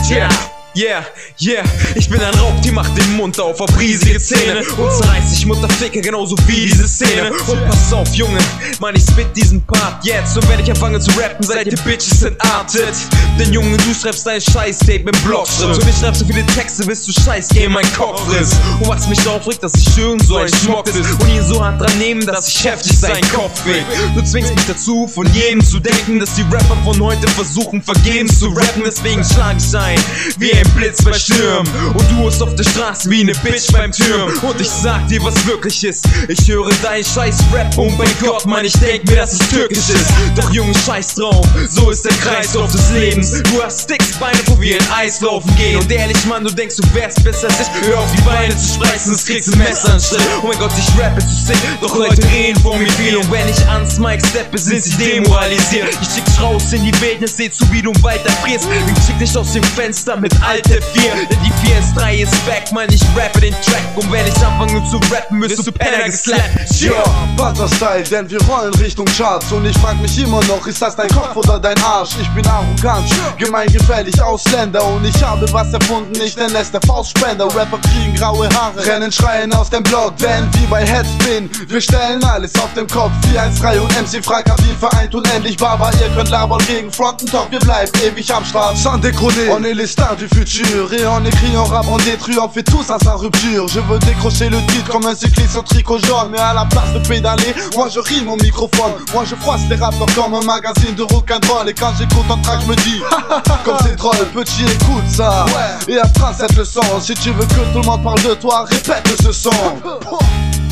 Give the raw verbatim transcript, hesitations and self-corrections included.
Yeah, yeah, yeah, ich bin ein Raubtier, mach den Mund auf, hab riesige Zähne und zerreiß dich Mutterficker genauso wie diese Szene. Und pass auf, Junge, Mann, ich spit diesen Part jetzt. Und wenn ich anfange zu rappen, seid ihr Bitches entartet. Denn Junge, du schreibst dein Scheiß-Tape im Blogschrift und ich schreib so viele Texte, bis du Scheiß-Game mein Kopf ist. Und was mich aufregt, dass ich schön so ein Schmock ist und ihn so hart dran nehmen, dass ich heftig seinen Kopf weg. Du zwingst mich dazu, von jedem zu denken, dass die Rapper von heute versuchen, vergebens zu rappen. Deswegen schlag ich ein, wie ein Blitz bei Stürmen und du bist auf der Straße wie ne Bitch beim Türm. Und ich sag dir, was wirklich ist, ich höre deinen Scheiß-Rap und bei Gott, Mann, ich denk mir, dass es türkisch ist. Doch Junge, scheiß drauf, so ist der Kreislauf des Lebens. Du hast Sticks, Beine, wo wir in Eis laufen gehen. Und ehrlich, Mann, du denkst, du wärst besser als ich. Hör auf, die Beine zu spreizen, sonst kriegst du ein Messer an Schritt. Oh mein Gott, ich rappe zu sick, doch Leute reden vor mir viel. Und wenn ich ans Mic steppe, sind sie demoralisiert. Ich schick dich raus in die Wildnis, seh zu, wie du weiter frierst. Ich schick dich aus dem Fenster mit Alte vier. Denn die vier S drei ist back, Mann, ich rappe den Track. Und wenn ich anfange zu rappen, wirst du Penner geslappt. Ja, Panzer-Style, denn wir rollen Richtung Charts. Und ich frag mich immer noch, ist das dein Kopf oder dein Arsch? Ich bin arrogant, gemeingefährlich, Ausländer. Und ich habe was erfunden, ich nenne es der Faustspender. Rapper kriegen graue Haare, rennen schreien aus dem Block. Denn wie bei Headspin, wir stellen alles auf den Kopf. vier eins drei und M C Frank haben die vereint unendlich Barbar. Ihr könnt labern gegen Fronten, doch wir bleiben ewig am Start. Sans déconner, on est les stars du futur. Et on écrit, on rappe, on détruit, on fait tout ça sans rupture. Je veux décrocher le titre comme un cycliste au tricot jaune. Mais à la place de pédaler, moi je rime au microphone. Moi je froisse les rappeurs comme un magazine de rock'n'roll. Et quand j'écoute un track, je me dis comme c'est drôle, petit, écoute ça, ouais. Et apprends cette leçon. Si tu veux que tout le monde parle de toi, répète ce son.